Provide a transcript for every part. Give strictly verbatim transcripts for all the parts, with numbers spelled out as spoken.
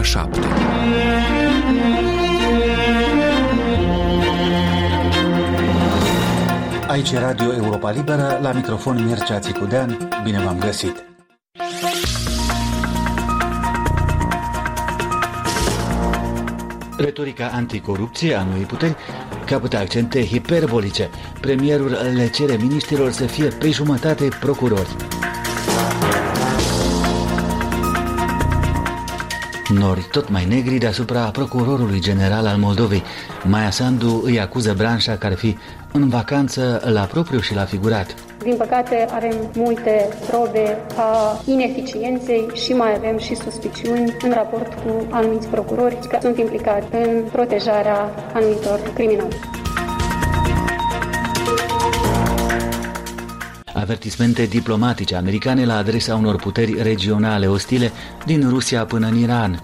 șapte. Aici e Radio Europa Liberă, la microfon Mircea Țicudean, bine v-am găsit! Retorica anticorupție a noii puteri capătă accente hiperbolice. Premierul le cere miniștrilor să fie pe jumătate procurori. Nori tot mai negri deasupra procurorului general al Moldovei. Maia Sandu îi acuză branșa că ar fi în vacanță la propriu și la figurat. Din păcate avem multe probe a ineficienței și mai avem și suspiciuni în raport cu anumiți procurori care sunt implicați în protejarea anumitor criminali. Avertismente diplomatice americane la adresa unor puteri regionale ostile din Rusia până în Iran.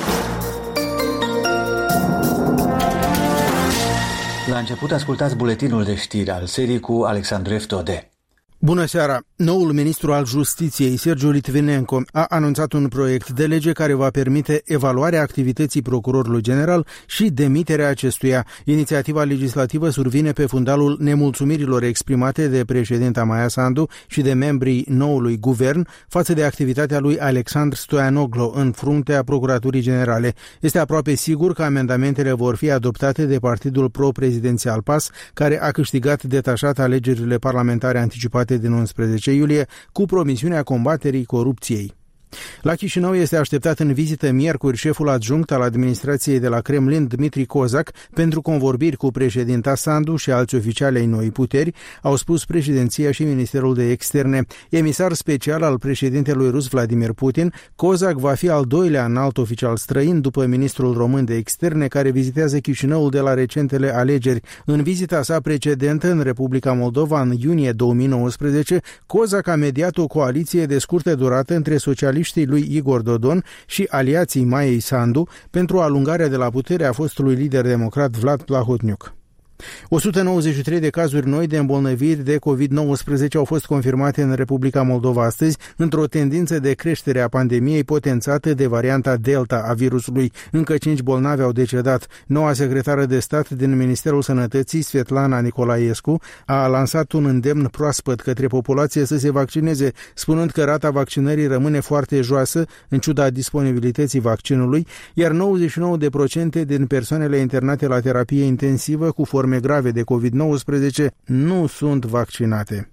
La început ascultați buletinul de știri al serii cu Alexandru Eftode. Bună seara! Noul ministru al Justiției, Sergiu Litvinenko, a anunțat un proiect de lege care va permite evaluarea activității procurorului general și demiterea acestuia. Inițiativa legislativă survine pe fundalul nemulțumirilor exprimate de președinta Maia Sandu și de membrii noului guvern față de activitatea lui Alexandru Stoianoglo în fruntea Procuraturii Generale. Este aproape sigur că amendamentele vor fi adoptate de partidul pro-prezidențial P A S, care a câștigat detașat alegerile parlamentare anticipate din unsprezece iulie, cu promisiunea combaterii corupției. La Chișinău este așteptat în vizită miercuri șeful adjunct al administrației de la Kremlin, Dmitri Kozak, pentru convorbiri cu președinta Sandu și alți oficiali ai noii puteri, au spus președinția și Ministerul de Externe. Emisar special al președintelui rus Vladimir Putin, Kozak va fi al doilea înalt oficial străin după ministrul român de Externe, care vizitează Chișinăul de la recentele alegeri. În vizita sa precedentă în Republica Moldova în iunie două mii nouăsprezece, Kozak a mediat o coaliție de scurtă durată între socialiști lui Igor Dodon și aliații Maiei Sandu pentru alungarea de la putere a fostului lider democrat Vlad Plahotniuc. o sută nouăzeci și trei de cazuri noi de îmbolnăviri de covid nouăsprezece au fost confirmate în Republica Moldova astăzi, într-o tendință de creștere a pandemiei potențată de varianta Delta a virusului. Încă cinci bolnavi au decedat. Noua secretară de stat din Ministerul Sănătății, Svetlana Nicolaescu, a lansat un îndemn proaspăt către populație să se vaccineze, spunând că rata vaccinării rămâne foarte joasă în ciuda disponibilității vaccinului, iar nouăzeci și nouă la sută din persoanele internate la terapie intensivă cu forme grave de covid nouăsprezece nu sunt vaccinate.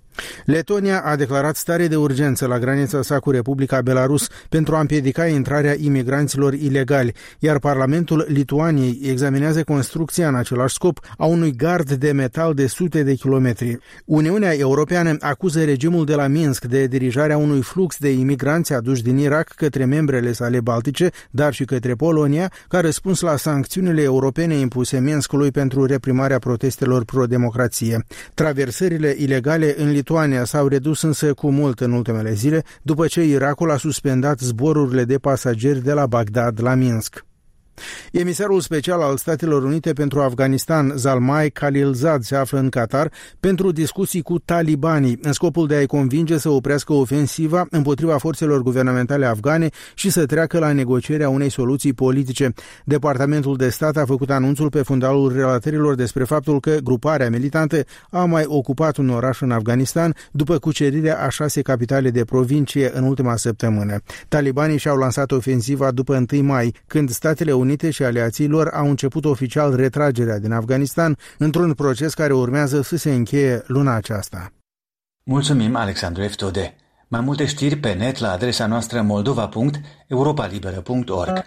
Letonia a declarat stare de urgență la granița sa cu Republica Belarus pentru a împiedica intrarea imigranților ilegali, iar Parlamentul Lituaniei examinează construcția în același scop a unui gard de metal de sute de kilometri. Uniunea Europeană acuză regimul de la Minsk de dirijarea unui flux de imigranți aduși din Irak către membrele sale baltice, dar și către Polonia, ca răspuns la sancțiunile europene impuse Minskului pentru reprimarea protestelor pro-democrație. Traversările ilegale în Lituania s-au redus însă cu mult în ultimele zile, după ce Irakul a suspendat zborurile de pasageri de la Bagdad la Minsk. Emisarul special al Statelor Unite pentru Afganistan, Zalmay Khalilzad, se află în Qatar pentru discuții cu talibanii, în scopul de a-i convinge să oprească ofensiva împotriva forțelor guvernamentale afgane și să treacă la negocierea unei soluții politice. Departamentul de stat a făcut anunțul pe fundalul relatărilor despre faptul că gruparea militantă a mai ocupat un oraș în Afganistan după cucerirea a șase capitale de provincie în ultima săptămână. Talibanii și-au lansat ofensiva după întâi mai, când Statele Unite și aliații lor au început oficial retragerea din Afganistan, într-un proces care urmează să se încheie luna aceasta. Mulțumim, Alexandru Eftode. Mai multe știri pe net la adresa noastră moldova punct europalibera punct org.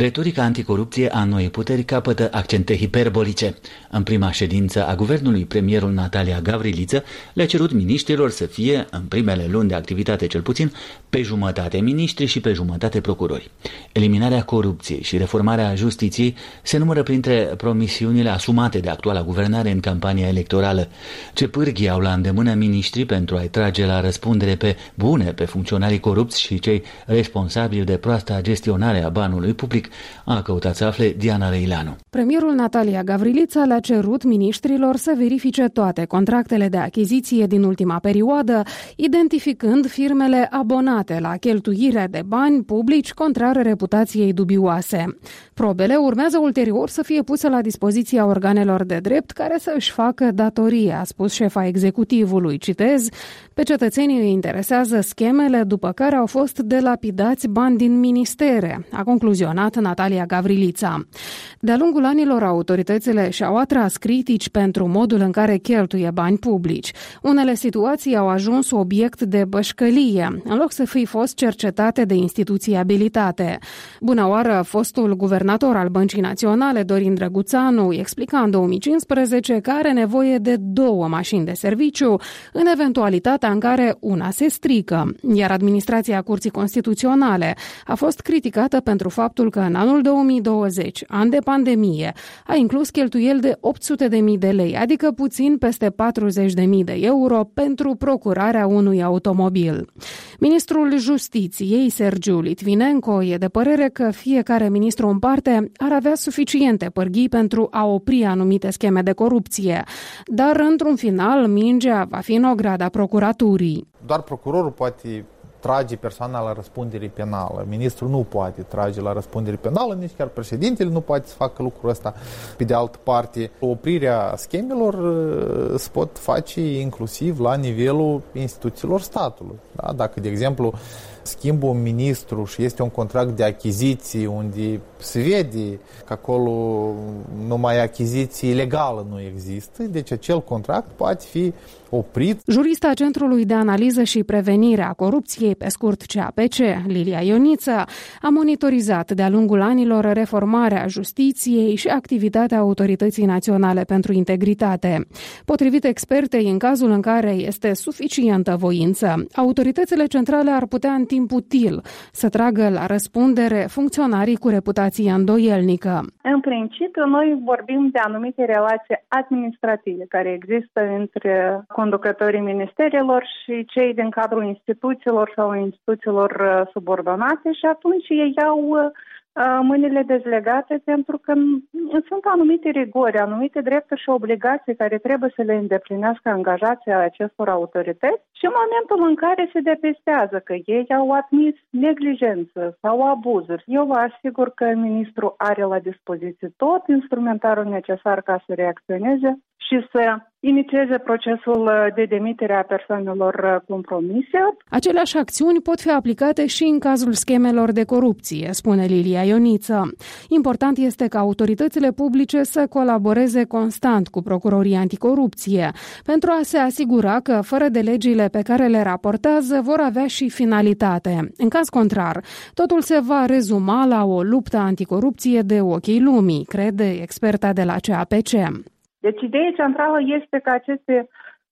Retorica anticorupție a Noii Puteri capătă accente hiperbolice. În prima ședință a guvernului, premierul Natalia Gavriliță le-a cerut miniștrilor să fie, în primele luni de activitate cel puțin, pe jumătate miniștri și pe jumătate procurori. Eliminarea corupției și reformarea justiției se numără printre promisiunile asumate de actuala guvernare în campania electorală. Ce pârghii au la îndemână miniștrii pentru a-i trage la răspundere pe bune pe funcționarii corupți și cei responsabili de proasta gestionare a banului public, a căutat să afle Diana Răileanu. Premierul Natalia Gavrilița le-a cerut miniștrilor să verifice toate contractele de achiziție din ultima perioadă, identificând firmele abonate la cheltuirea de bani publici contrar reputației dubioase. Probele urmează ulterior să fie puse la dispoziția organelor de drept care să își facă datoria, a spus șefa executivului. Citez: pe cetățenii îi interesează schemele după care au fost delapidați bani din ministere, a concluzionat Natalia Gavrilița. De-a lungul anilor, autoritățile și-au atras critici pentru modul în care cheltuie bani publici. Unele situații au ajuns obiect de bășcălie, în loc să fi fost cercetate de instituții abilitate. Bună oară, fostul guvernator al Băncii Naționale, Dorin Drăguțanu, explica în două mii cincisprezece că are nevoie de două mașini de serviciu în eventualitatea în care una se strică, iar administrația Curții Constituționale a fost criticată pentru faptul că în anul două mii douăzeci, an de pandemie, a inclus cheltuieli de opt sute de mii de lei, adică puțin peste patruzeci de mii de euro pentru procurarea unui automobil. Ministrul Justiției, Sergiu Litvinenko, e de părere că fiecare ministru în parte ar avea suficiente pârghii pentru a opri anumite scheme de corupție, dar într-un final mingea va fi în ograda procuraturii. Doar procurorul poate trage persoana la răspundere penală. Ministrul nu poate trage la răspundere penală, nici chiar președintele nu poate să facă lucrul ăsta. Pe de altă parte, oprirea schemelor se pot face inclusiv la nivelul instituțiilor statului. Da? Dacă, de exemplu, schimbă un ministru și este un contract de achiziții unde se vede că acolo numai achiziții legală nu există, deci acel contract poate fi oprit. Jurista Centrului de Analiză și Prevenire a Corupției, pe scurt C A P C, Lilia Ioniță, a monitorizat de-a lungul anilor reformarea justiției și activitatea Autorității Naționale pentru Integritate. Potrivit expertei, în cazul în care este suficientă voință, autoritățile centrale ar putea în timp util să tragă la răspundere funcționarii cu reputație îndoielnică. În principiu, noi vorbim de anumite relații administrative care există între conducătorii ministerilor și cei din cadrul instituțiilor sau instituțiilor subordonate și atunci ei au mâinile dezlegate pentru că sunt anumite rigori, anumite drepturi și obligații care trebuie să le îndeplinească angajații acestor autorități și în momentul în care se depestează că ei au admis neglijență sau abuzuri, eu vă asigur că ministrul are la dispoziție tot instrumentarul necesar ca să reacționeze și să inițieze procesul de demitere a persoanelor compromise. Aceleași acțiuni pot fi aplicate și în cazul schemelor de corupție, spune Lilia Ioniță. Important este ca autoritățile publice să colaboreze constant cu procurorii anticorupție, pentru a se asigura că, fără de legile pe care le raportează, vor avea și finalitate. În caz contrar, totul se va rezuma la o luptă anticorupție de ochii lumii, crede experta de la C A P C. Deci ideea centrală este ca aceste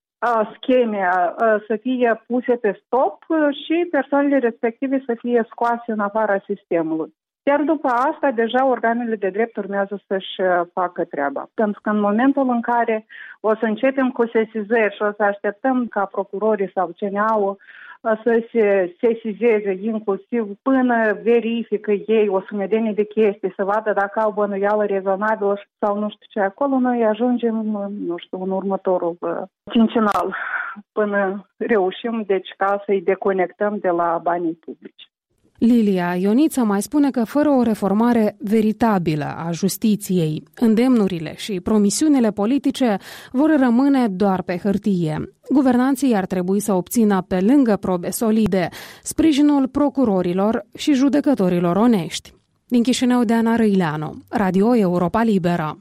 a, scheme a, să fie puse pe stop și persoanele respective să fie scoase în afara sistemului. Iar după asta, deja organele de drept urmează să-și facă treaba. Pentru că în momentul în care o să începem cu sesizări și o să așteptăm ca procurorii sau C N A-ul să se sesizeze inclusiv până verifică ei o sumedenie de chestii, să vadă dacă au bănuială rezonabilă sau nu știu ce acolo, noi ajungem, nu știu, în următorul cincinal până reușim, deci ca să-i deconectăm de la banii publici. Lilia Ioniță mai spune că fără o reformare veritabilă a justiției, îndemnurile și promisiunile politice vor rămâne doar pe hârtie. Guvernanții ar trebui să obțină, pe lângă probe solide, sprijinul procurorilor și judecătorilor onești. Din Chișinău, Diana Răileanu, Radio Europa Liberă.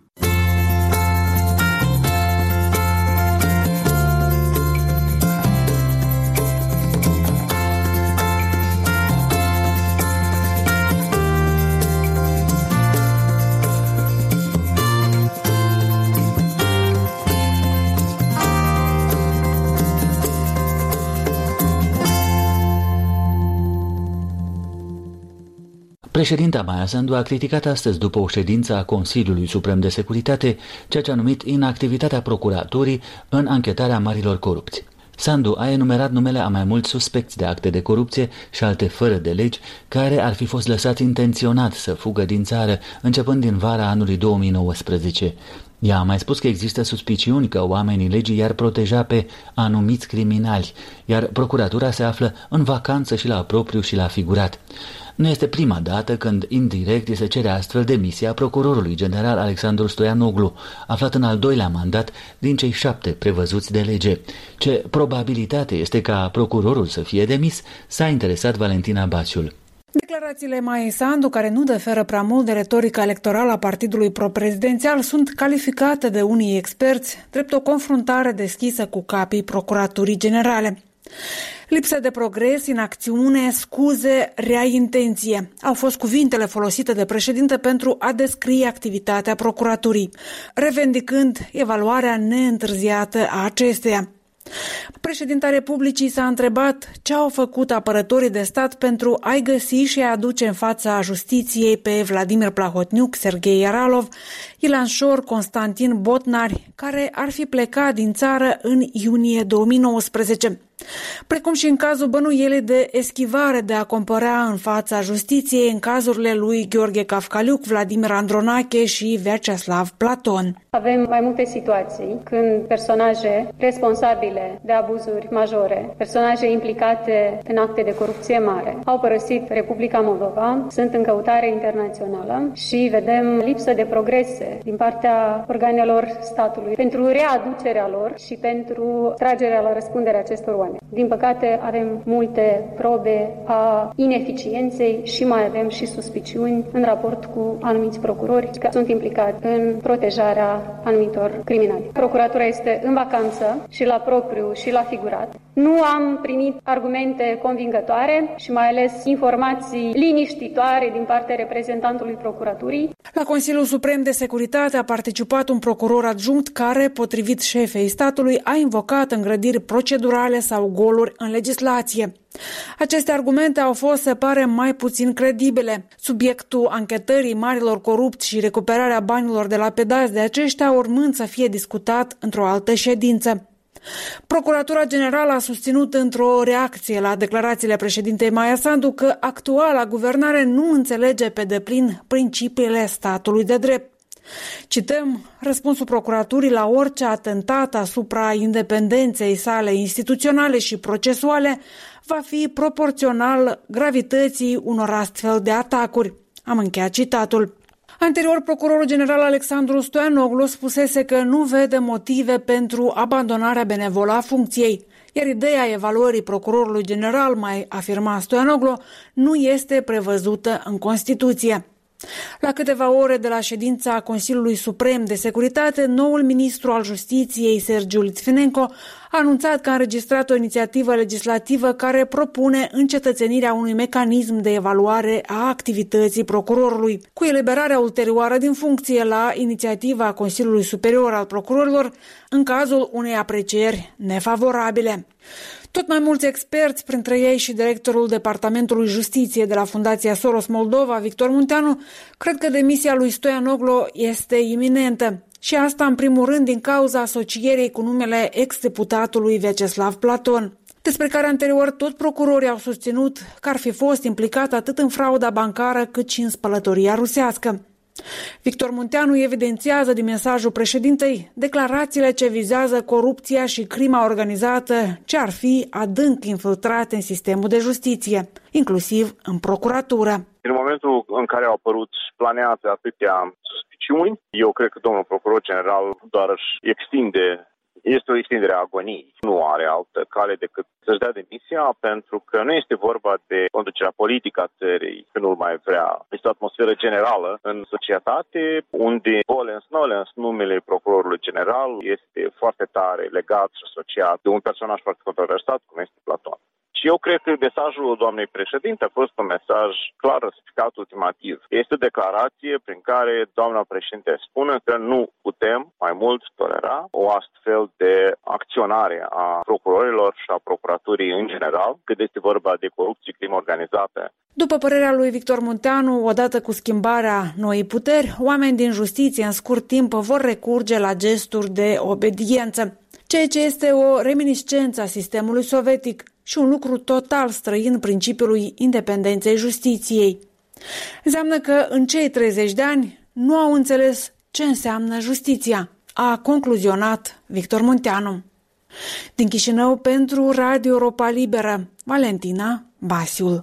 Președinta Maia Sandu a criticat astăzi după o ședință a Consiliului Suprem de Securitate ceea ce a numit inactivitatea procuraturii în anchetarea marilor corupți. Sandu a enumerat numele a mai mulți suspecți de acte de corupție și alte fără de legi care ar fi fost lăsați intenționat să fugă din țară începând din vara anului două mii nouăsprezece. Ea a mai spus că există suspiciuni că oamenii legii i-ar proteja pe anumiți criminali, iar procuratura se află în vacanță și la propriu și la figurat. Nu este prima dată când indirect se cere astfel demisia procurorului general Alexandru Stoianoglu, aflat în al doilea mandat din cei șapte prevăzuți de lege. Ce probabilitate este ca procurorul să fie demis, s-a interesat Valentina Baciul. Declarațiile Maiei Sandu, care nu diferă prea mult de retorica electorală a partidului pro-prezidențial, sunt calificate de unii experți drept o confruntare deschisă cu capii Procuraturii Generale. Lipsă de progres, inacțiune, scuze, rea intenție au fost cuvintele folosite de președinte pentru a descrie activitatea procuraturii, revendicând evaluarea neîntârziată a acesteia. Președinta Republicii s-a întrebat ce au făcut apărătorii de stat pentru a-i găsi și a aduce în fața justiției pe Vladimir Plahotniuc, Serghei Yaralov, Ilan Șor, Constantin Botnari, care ar fi plecat din țară în iunie două mii nouăsprezece. Precum și în cazul bănuielii de eschivare de a compărea în fața justiției în cazurile lui Gheorghe Cafcaliuc, Vladimir Andronache și Vyacheslav Platon. Avem mai multe situații când personaje responsabile de abuzuri majore, personaje implicate în acte de corupție mare, au părăsit Republica Moldova, sunt în căutare internațională și vedem lipsă de progrese din partea organelor statului pentru readucerea lor și pentru tragerea la răspundere acestor oameni. Din păcate, avem multe probe a ineficienței și mai avem și suspiciuni în raport cu anumiți procurori care sunt implicați în protejarea anumitor criminali. Procuratura este în vacanță și la propriu și la figurat. Nu am primit argumente convingătoare și mai ales informații liniștitoare din partea reprezentantului procuraturii. La Consiliul Suprem de Securitate a participat un procuror adjunct care, potrivit șefei statului, a invocat îngrădiri procedurale sau goluri în legislație. Aceste argumente au fost, se pare, mai puțin credibile. Subiectul anchetării marilor corupți și recuperarea banilor de la pedați de aceștia urmând să fie discutat într-o altă ședință. Procuratura Generală a susținut într-o reacție la declarațiile președintei Maia Sandu că actuala guvernare nu înțelege pe deplin principiile statului de drept. Cităm răspunsul procuraturii la orice atentat asupra independenței sale instituționale și procesuale va fi proporțional gravității unor astfel de atacuri. Am încheiat citatul. Anterior, procurorul general Alexandru Stoianoglu spusese că nu vede motive pentru abandonarea benevolă a funcției, iar ideea evaluării procurorului general, mai afirma Stoianoglu, nu este prevăzută în Constituție. La câteva ore de la ședința Consiliului Suprem de Securitate, noul ministru al Justiției, Sergiu Litvinenko, a anunțat că a înregistrat o inițiativă legislativă care propune încetățenirea unui mecanism de evaluare a activității procurorului, cu eliberarea ulterioară din funcție la inițiativa Consiliului Superior al Procurorilor în cazul unei aprecieri nefavorabile. Tot mai mulți experți, printre ei și directorul Departamentului Justiție de la Fundația Soros Moldova, Victor Munteanu, cred că demisia lui Stoianoglu este iminentă. Și asta, în primul rând, din cauza asocierii cu numele ex-deputatului Vyacheslav Platon, despre care anterior tot procurorii au susținut că ar fi fost implicat atât în frauda bancară cât și în spălătoria rusească. Victor Munteanu evidențiază din mesajul președintei declarațiile ce vizează corupția și crima organizată ce ar fi adânc infiltrate în sistemul de justiție, inclusiv în procuratură. În momentul în care au apărut planeate atâtea suspiciuni, eu cred că domnul procuror general doar își extinde, este o extindere a agoniei. Nu are altă cale decât să-și dea demisia, pentru că nu este vorba de conducerea politică a țării, că nu-l mai vrea. Este o atmosferă generală în societate, unde Volens Nolens, numele procurorului general, este foarte tare legat și asociat de un personaj foarte controversat, cum este Platon. Și eu cred că mesajul doamnei președinte a fost un mesaj clar răspicat ultimativ. Este o declarație prin care doamna președinte spune că nu putem mai mult tolera o astfel de acționare a procurorilor și a procuraturii în general, când este vorba de corupție, crimă organizată. După părerea lui Victor Munteanu, odată cu schimbarea noii puteri, oameni din justiție în scurt timp vor recurge la gesturi de obediență, ceea ce este o reminiscență a sistemului sovietic și un lucru total străin principiului independenței justiției. Înseamnă că în cei treizeci de ani nu au înțeles ce înseamnă justiția, a concluzionat Victor Munteanu. Din Chișinău pentru Radio Europa Liberă, Valentina Basiul.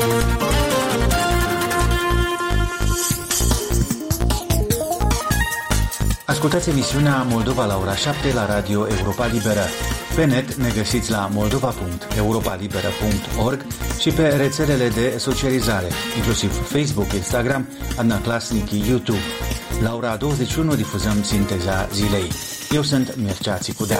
Ascultați emisiunea Moldova la ora șapte la Radio Europa Liberă. Pe net ne găsiți la moldova punct europa liberă punct org și pe rețelele de socializare, inclusiv Facebook, Instagram, Adnaclasnic, YouTube. La ora douăzeci și unu difuzăm sinteza zilei. Eu sunt Mircea Țicudea.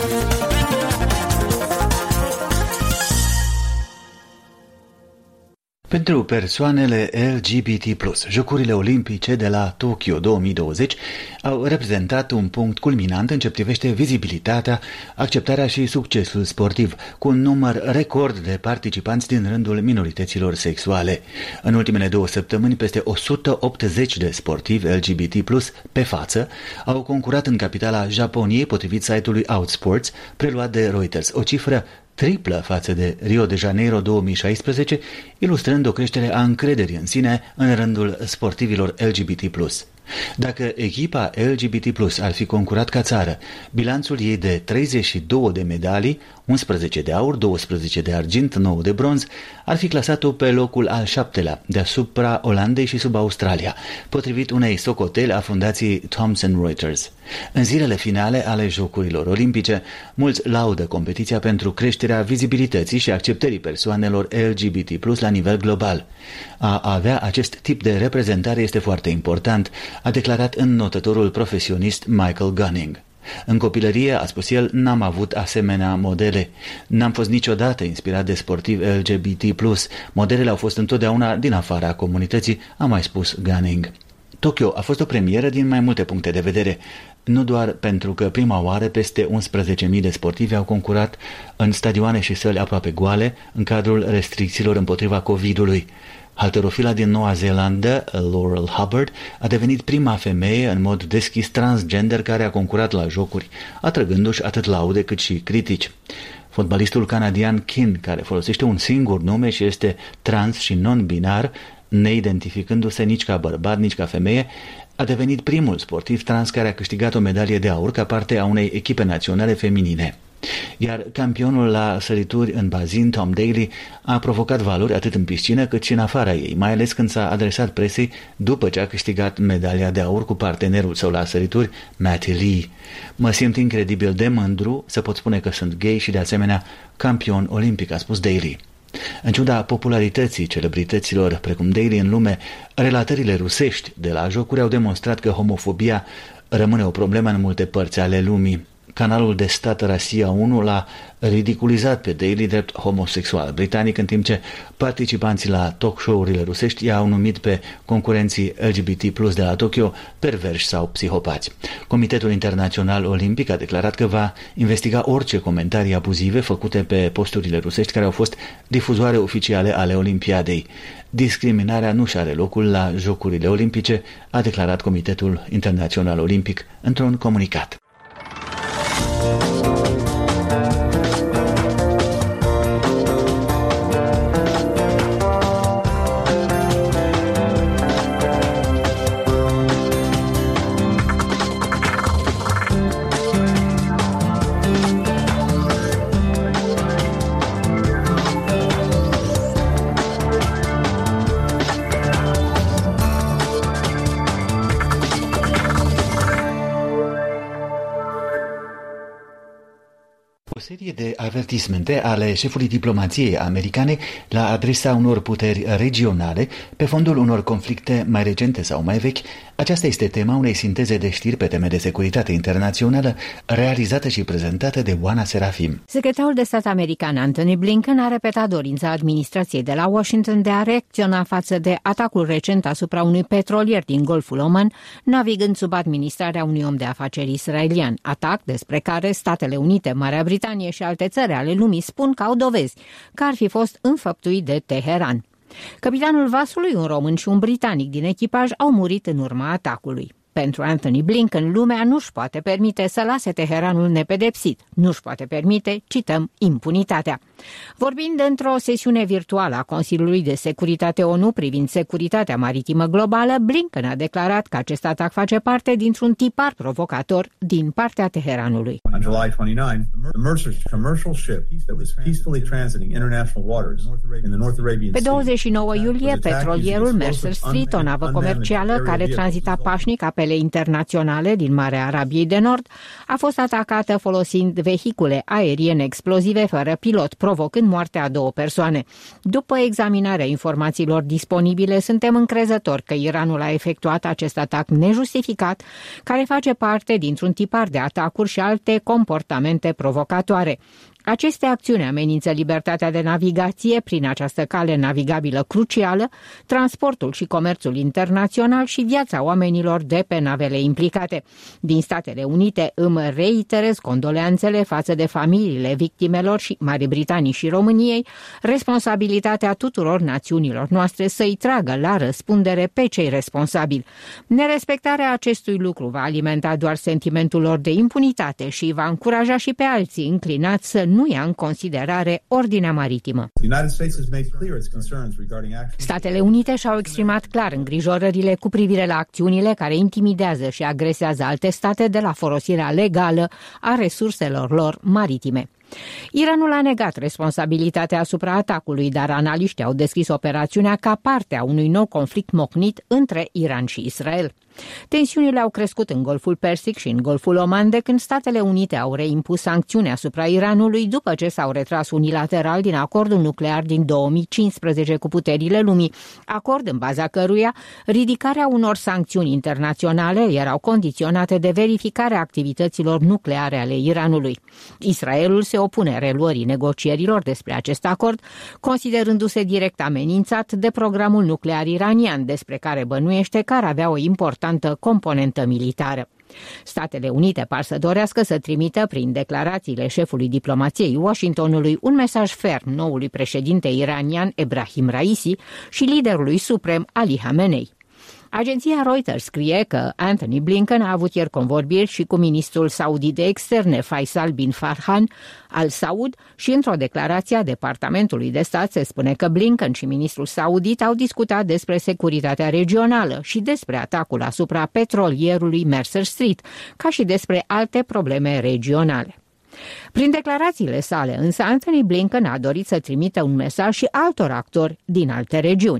Pentru persoanele L G B T plus, Jocurile Olimpice de la Tokyo două mii douăzeci au reprezentat un punct culminant în ce privește vizibilitatea, acceptarea și succesul sportiv, cu un număr record de participanți din rândul minorităților sexuale. În ultimele două săptămâni, peste o sută optzeci de sportivi L G B T plus pe față au concurat în capitala Japoniei, potrivit site-ului Outsports, preluat de Reuters, o cifră triplă față de Rio de Janeiro două mii șaisprezece, ilustrând o creștere a încrederii în sine în rândul sportivilor L G B T plus. Dacă echipa L G B T plus ar fi concurat ca țară, bilanțul ei de treizeci și două de medalii, unsprezece de aur, douăsprezece de argint, nouă de bronz, ar fi clasat-o pe locul al șaptelea, deasupra Olandei și sub Australia, potrivit unei socoteli a fundației Thomson Reuters. În zilele finale ale Jocurilor Olimpice, mulți laudă competiția pentru creșterea vizibilității și acceptării persoanelor L G B T plus la nivel global. A avea acest tip de reprezentare este foarte important, a declarat înnotătorul profesionist Michael Gunning. În copilărie, a spus el, n-am avut asemenea modele. N-am fost niciodată inspirat de sportivi L G B T plus. Modelele au fost întotdeauna din afara comunității, a mai spus Gunning. Tokyo a fost o premieră din mai multe puncte de vedere, nu doar pentru că prima oară peste unsprezece mii de sportivi au concurat în stadioane și săli aproape goale în cadrul restricțiilor împotriva covidului. Halterofila din Noua Zeelandă, Laurel Hubbard, a devenit prima femeie în mod deschis transgender care a concurat la jocuri, atrăgându-și atât laude cât și critici. Fotbalistul canadian Keane, care folosește un singur nume și este trans și non-binar, neidentificându-se nici ca bărbat, nici ca femeie, a devenit primul sportiv trans care a câștigat o medalie de aur ca parte a unei echipe naționale feminine. Iar campionul la sărituri în bazin, Tom Daley, a provocat valori atât în piscină cât și în afara ei, mai ales când s-a adresat presei după ce a câștigat medalia de aur cu partenerul său la sărituri, Matty Lee. Mă simt incredibil de mândru să pot spune că sunt gay și de asemenea campion olimpic, a spus Daley. În ciuda popularității celebrităților precum Daley în lume, relatările rusești de la jocuri au demonstrat că homofobia rămâne o problemă în multe părți ale lumii. Canalul de stat Rasia unu l-a ridiculizat pe Daley drept homosexual britanic, în timp ce participanții la talk show-urile rusești i-au numit pe concurenții L G B T plus de la Tokyo perverși sau psihopați. Comitetul Internațional Olimpic a declarat că va investiga orice comentarii abuzive făcute pe posturile rusești care au fost difuzoare oficiale ale Olimpiadei. Discriminarea nu și are locul la Jocurile Olimpice, a declarat Comitetul Internațional Olimpic într-un comunicat. serie de avertismente ale șefului diplomației americane la adresa unor puteri regionale pe fondul unor conflicte mai recente sau mai vechi. Aceasta este tema unei sinteze de știri pe teme de securitate internațională realizată și prezentată de Oana Serafim. Secretarul de stat american Antony Blinken a repetat dorința administrației de la Washington de a reacționa față de atacul recent asupra unui petrolier din Golful Oman, navigând sub administrarea unui om de afaceri israelian, atac despre care Statele Unite, Marea Britanie și alte țări ale lumii spun că au dovezi că ar fi fost înfăptuit de Teheran. Capitanul vasului, un român și un britanic din echipaj, au murit în urma atacului. Pentru Antony Blinken, lumea nu-și poate permite să lase Teheranul nepedepsit. Nu-și poate permite, cităm, impunitatea. Vorbind într-o sesiune virtuală a Consiliului de Securitate O N U privind securitatea maritimă globală, Blinken a declarat că acest atac face parte dintr-un tipar provocator din partea Teheranului. On July twenty-ninth, the Mercer commercial ship that was peacefully transiting international waters in the North Arabian Sea. Pe douăzeci și nouă iulie, petrolierul Mercer Street, o navă comercială care tranzita pașnic apele internaționale din Marea Arabiei de Nord, a fost atacată folosind vehicule aeriene explozive fără pilot, provocând moartea a două persoane. După examinarea informațiilor disponibile, suntem încrezători că Iranul a efectuat acest atac nejustificat, care face parte dintr-un tipar de atacuri și alte comportamente provocatoare. Aceste acțiuni amenință libertatea de navigație prin această cale navigabilă crucială, transportul și comerțul internațional și viața oamenilor de pe navele implicate. Din Statele Unite îmi reiterez condoleanțele față de familiile victimelor și Marii Britanii și României, responsabilitatea tuturor națiunilor noastre să-i tragă la răspundere pe cei responsabili. Nerespectarea acestui lucru va alimenta doar sentimentul lor de impunitate și va încuraja și pe alții înclinați să nu ia în considerare ordinea maritimă. Statele Unite și-au exprimat clar îngrijorările cu privire la acțiunile care intimidează și agresează alte state de la folosirea legală a resurselor lor maritime. Iranul a negat responsabilitatea asupra atacului, dar analiștii au descris operațiunea ca parte a unui nou conflict mocnit între Iran și Israel. Tensiunile au crescut în Golful Persic și în Golful Oman de când Statele Unite au reimpus sancțiuni asupra Iranului după ce s-au retras unilateral din acordul nuclear din două mii cincisprezece cu puterile lumii, acord în baza căruia ridicarea unor sancțiuni internaționale erau condiționate de verificarea activităților nucleare ale Iranului. Israelul se opune reluării negocierilor despre acest acord, considerându-se direct amenințat de programul nuclear iranian, despre care bănuiește că ar avea o importantă componentă militară. Statele Unite par să dorească să trimită prin declarațiile șefului diplomației Washingtonului un mesaj ferm noului președinte iranian Ebrahim Raisi și liderului suprem Ali Khamenei. Agenția Reuters scrie că Antony Blinken a avut ieri convorbiri și cu ministrul saudi de externe Faisal bin Farhan al Saud și într-o declarație a Departamentului de Stat se spune că Blinken și ministrul saudit au discutat despre securitatea regională și despre atacul asupra petrolierului Mercer Street, ca și despre alte probleme regionale. Prin declarațiile sale, însă, Antony Blinken a dorit să trimită un mesaj și altor actori din alte regiuni.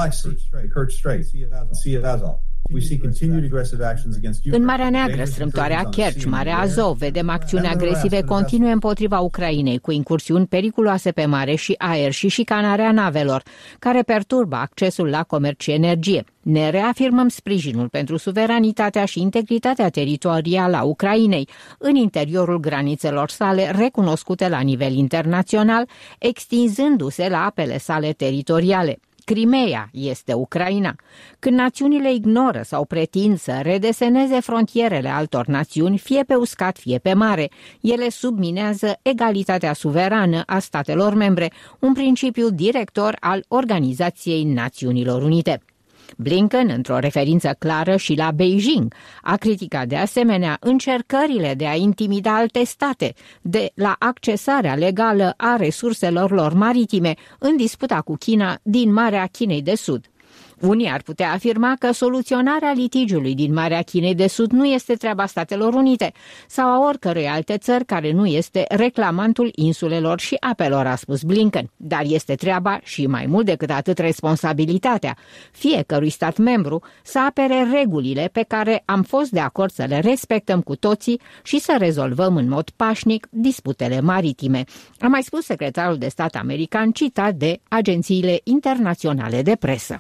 În Marea Neagră, strâmtoarea Kerch, Marea Azov, vedem acțiuni agresive continue împotriva Ucrainei, cu incursiuni periculoase pe mare și aer și șicanarea navelor, care perturbă accesul la comerț și energie. Ne reafirmăm sprijinul pentru suveranitatea și integritatea teritorială a Ucrainei în interiorul granițelor sale recunoscute la nivel internațional, extinzându-se la apele sale teritoriale. Crimeea este Ucraina. Când națiunile ignoră sau pretind să redeseneze frontierele altor națiuni, fie pe uscat, fie pe mare, ele subminează egalitatea suverană a statelor membre, un principiu director al Organizației Națiunilor Unite. Blinken, într-o referință clară și la Beijing, a criticat de asemenea încercările de a intimida alte state de la accesarea legală a resurselor lor maritime în disputa cu China din Marea Chinei de Sud. Unii ar putea afirma că soluționarea litigiului din Marea Chinei de Sud nu este treaba Statelor Unite sau a oricărei alte țări care nu este reclamantul insulelor și apelor, a spus Blinken, dar este treaba și mai mult decât atât responsabilitatea fiecărui stat membru să apere regulile pe care am fost de acord să le respectăm cu toții și să rezolvăm în mod pașnic disputele maritime, a mai spus secretarul de stat american citat de agențiile internaționale de presă.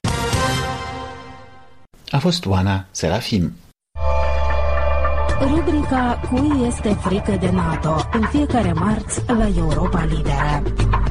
A fost Oana Serafim. Rubrica Cui este frică de NATO, în fiecare marți la Europa Liberă.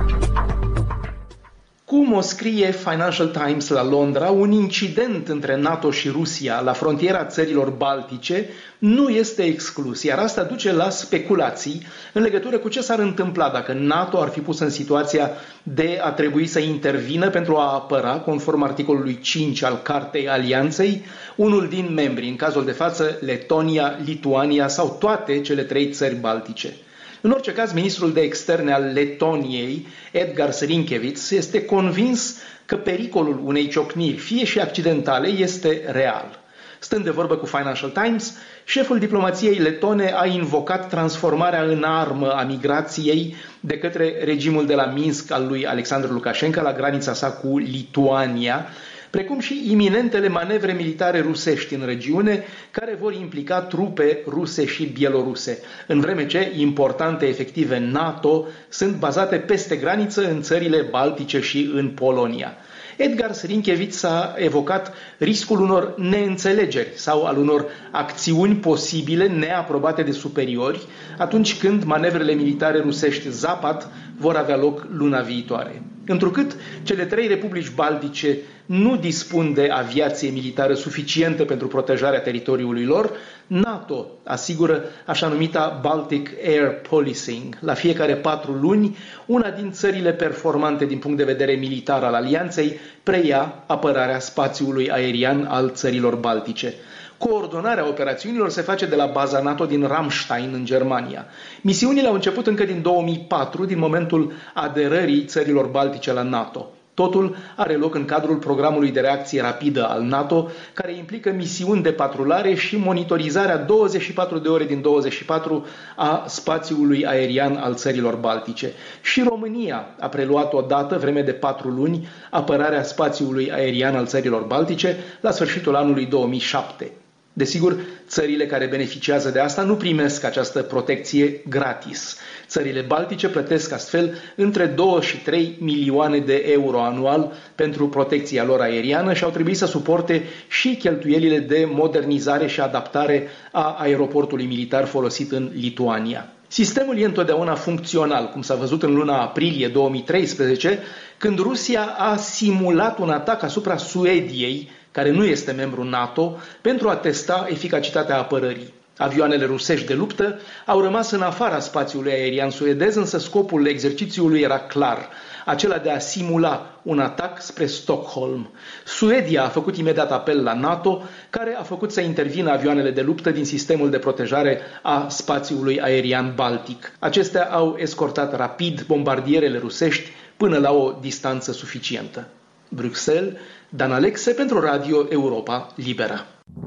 Cum o scrie Financial Times la Londra, un incident între NATO și Rusia la frontiera țărilor baltice nu este exclus, iar asta duce la speculații în legătură cu ce s-ar întâmpla dacă NATO ar fi pus în situația de a trebui să intervină pentru a apăra, conform articolului cinci al Cartei Alianței, unul din membri, în cazul de față Letonia, Lituania sau toate cele trei țări baltice. În orice caz, ministrul de externe al Letoniei, Edgars Rinkēvičs, este convins că pericolul unei ciocniri, fie și accidentale, este real. Stând de vorbă cu Financial Times, șeful diplomației letone a invocat transformarea în armă a migrației de către regimul de la Minsk al lui Alexandru Lukashenko la granița sa cu Lituania, precum și iminentele manevre militare rusești în regiune, care vor implica trupe ruse și bieloruse, în vreme ce importante efective NATO sunt bazate peste graniță în țările baltice și în Polonia. Edgars Rinkēvičs a evocat riscul unor neînțelegeri sau al unor acțiuni posibile neaprobate de superiori atunci când manevrele militare rusești Zapad vor avea loc luna viitoare. Întrucât cele trei republici baltice nu dispun de aviație militară suficientă pentru protejarea teritoriului lor, NATO asigură așa numita Baltic Air Policing. La fiecare patru luni, una din țările performante din punct de vedere militar al alianței preia apărarea spațiului aerian al țărilor baltice. Coordonarea operațiunilor se face de la baza NATO din Ramstein, în Germania. Misiunile au început încă din două mii patru, din momentul aderării țărilor baltice la NATO. Totul are loc în cadrul programului de reacție rapidă al NATO, care implică misiuni de patrulare și monitorizarea douăzeci și patru de ore din douăzeci și patru a spațiului aerian al țărilor baltice. Și România a preluat odată, vreme de patru luni, apărarea spațiului aerian al țărilor baltice la sfârșitul anului două mii șapte. Desigur, țările care beneficiază de asta nu primesc această protecție gratis. Țările baltice plătesc astfel între două și trei milioane de euro anual pentru protecția lor aeriană și au trebuit să suporte și cheltuielile de modernizare și adaptare a aeroportului militar folosit în Lituania. Sistemul e întotdeauna funcțional, cum s-a văzut în luna aprilie două mii treisprezece, când Rusia a simulat un atac asupra Suediei, care nu este membru NATO, pentru a testa eficacitatea apărării. Avioanele rusești de luptă au rămas în afara spațiului aerian suedez, însă scopul exercițiului era clar, acela de a simula un atac spre Stockholm. Suedia a făcut imediat apel la NATO, care a făcut să intervină avioanele de luptă din sistemul de protejare a spațiului aerian baltic. Acestea au escortat rapid bombardierele rusești până la o distanță suficientă. Bruxelles, Dan Alexe pentru Radio Europa Liberă.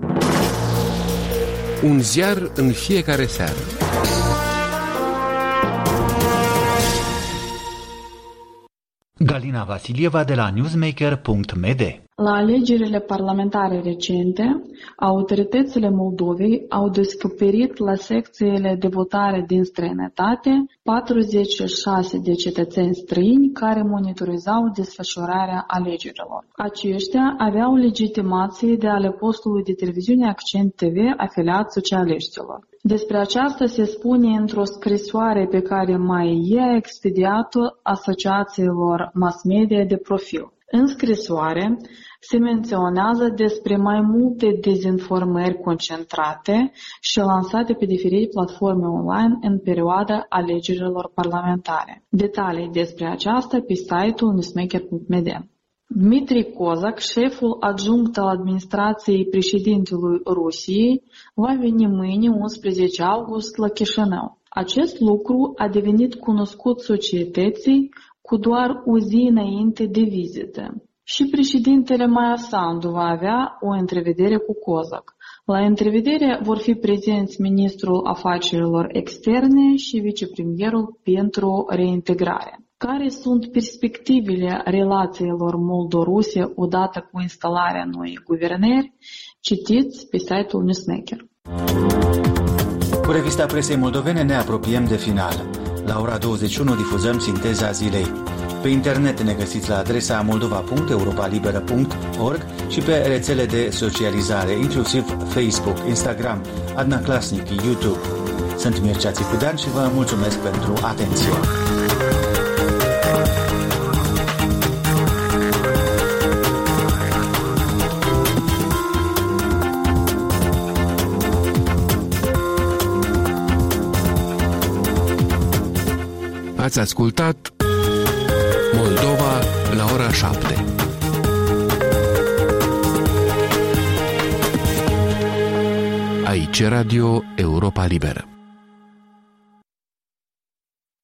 Un ziar în fiecare seară. Galina Vasilieva de la newsmaker punct m d. La alegerile parlamentare recente, autoritățile Moldovei au descoperit la secțiile de votare din străinătate patruzeci și șase de cetățeni străini care monitorizau desfășurarea alegerilor. Aceștia aveau legitimație de ale postului de televiziune Accent T V afiliat socialiștilor. Despre aceasta se spune într-o scrisoare pe care mai e expediat-o asociațiilor mass media de profil. În scrisoare se menționează despre mai multe dezinformări concentrate și lansate pe diferite platforme online în perioada alegerilor parlamentare. Detalii despre aceasta pe site-ul newsmaker punct m d. Dmitri Kozak, șeful adjunct al administrației președintelui Rusiei, va veni mâine, unsprezece august, la Chișinău. Acest lucru a devenit cunoscut societății cu doar o zi înainte de vizită. Și președintele Maia Sandu va avea o întrevedere cu COSAC. La întrevedere vor fi prezenți ministrul afacerilor externe și vicepremierul pentru reintegrare. Care sunt perspectivele relațiilor Moldo-Rusia odată cu instalarea noii guvernări? Citiți pe site-ul Newsmaker. Cu revista presei moldovene ne apropiem de final. La ora douăzeci și unu difuzăm sinteza zilei. Pe internet ne găsiți la adresa moldova punct europalibera punct org și pe rețele de socializare, inclusiv Facebook, Instagram, Adna Klasnic, YouTube. Sunt Mircea Țicudean și vă mulțumesc pentru atenție. Ați ascultat Moldova la ora șapte. Aici Radio Europa Liberă.